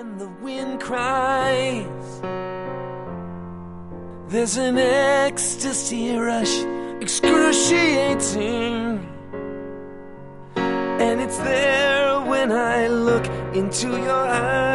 when the wind cries. There's an ecstasy rush, excruciating, and it's there when I look into your eyes.